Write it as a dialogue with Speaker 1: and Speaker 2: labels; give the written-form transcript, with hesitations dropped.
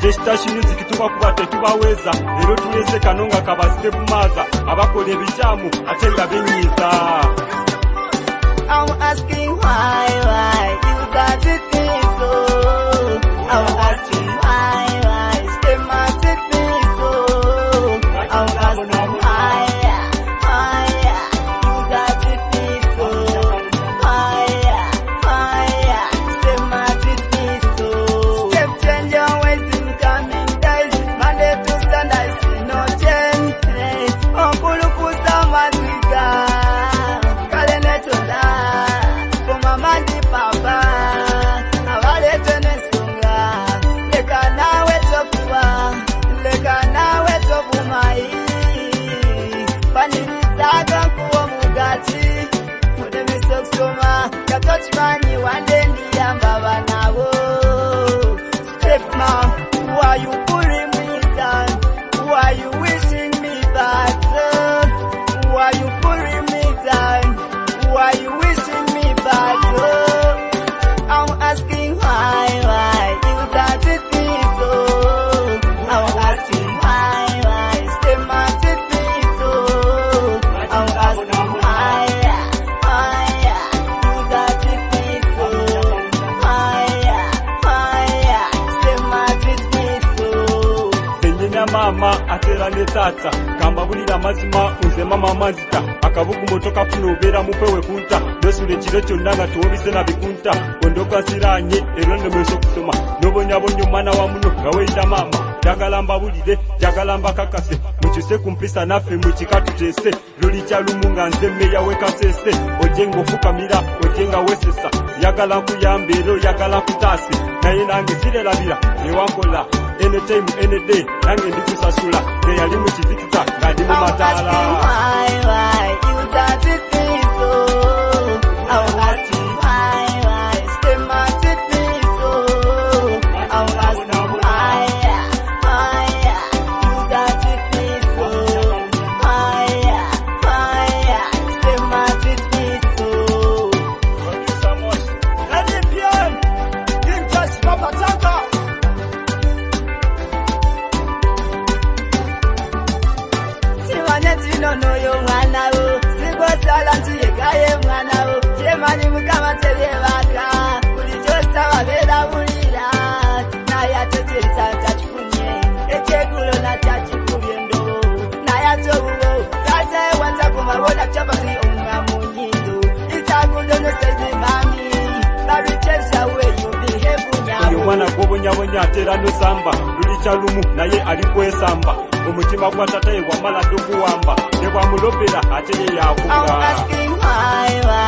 Speaker 1: Jestashinyuzi kituba kuba tetubaweza ero tulese kanonga kabasite bumaza abakole bichamu atenga binyiza.
Speaker 2: I'm asking why you got it so. I'm asking why stay mad at me so. I'm asking why you got it so. Why stay mad at me so. Step change your ways in coming days. Monday to Sunday see no change. Oh, kulukusa maziga. Kalene toda. For mama di papa. Awale tene sunga. Leka nawe tokuwa. Leka nawe tokumai. Panilizaga kuwa mugati. Mudemi soksoma. Katochmani wandendi yambaba nawo. Step mom, who are you pulling me down? Who are you wishing me back? Who are you pulling me down? Who are you wishing me back? I'm asking why you got it so. I'm asking why stay mad at me so. I'm asking why you got it so. Why stay mad at me so.
Speaker 1: Senyenya mama atera ne tata kamba bulira mazima uze mama mazita akabugu motoka funo bera mupewe kunta dosule kiro kyonna nga tuobise na bikunta ondoka siranye ero ndemeso kusoma nobonyabonyo mwana wa muno gaweyita mama jagala mbabulire jagala mbakakase mukyuse kumpisa naffe mukikatu tese luli kyalumunga nze meya wekasese ojenga ofukamira ojenga wesesa yagala nkuyamba ero yagala kutaase naye nange sirelabira newankola anytime any day nange ndikusasula ngeyali mu kizikita nga ndi mu mataala.
Speaker 2: Why you got it so. I'm asking why stay mad at me so. I'm asking why you got it so. Why stay mad at me so.
Speaker 1: Thank you so much. Ready, Pierre? King Josh, Papa Tanka.
Speaker 2: No yo mwana wo sigo sala ntiyegaye mwana wo chemani mukama telebaka kulijosta wabera bulira na yatetesa tachikunye echegulo na tachikubyendo na yatowo tata wanza kumabona chapati unga munyindo isagundo no sezi mami babichesha we you behave nyawo
Speaker 1: yo mwana gobonyabonya atera no samba luli kyalumu naye alikwesamba omutima gwa tata ye wamala dokuwamba ne bwamulopera ate ye yakuga.
Speaker 2: I'm asking why